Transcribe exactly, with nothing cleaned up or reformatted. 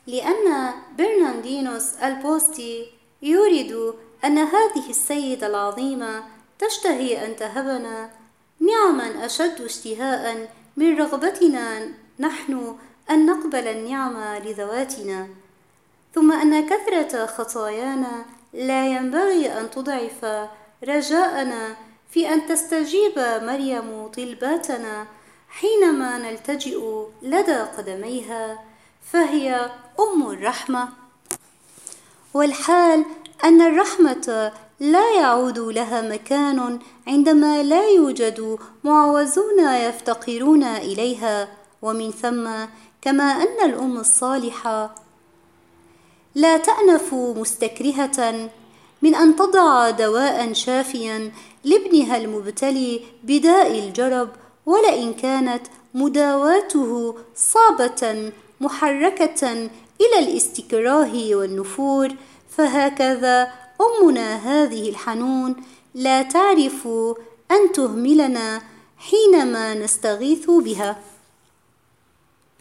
لأن برناردينوس البوستي يورد أن هذه السيدة العظيمة تشتهي أن تهبنا نعما أشد اشتهاء من رغبتنا نحن أن نقبل النعمة لذواتنا، ثم أن كثرة خطايانا لا ينبغي أن تضعف رجاءنا في أن تستجيب مريم طلباتنا حينما نلتجئ لدى قدميها، فهي أم الرحمة. والحال أن الرحمة لا يعود لها مكان عندما لا يوجد معوزون يفتقرون إليها، ومن ثم كما أن الأم الصالحة لا تأنف مستكرهة من أن تضع دواء شافيا لابنها المبتلي بداء الجرب، ولئن كانت مداواته صعبة محركة إلى الاستكراه والنفور، فهكذا أمنا هذه الحنون لا تعرف أن تهملنا حينما نستغيث بها.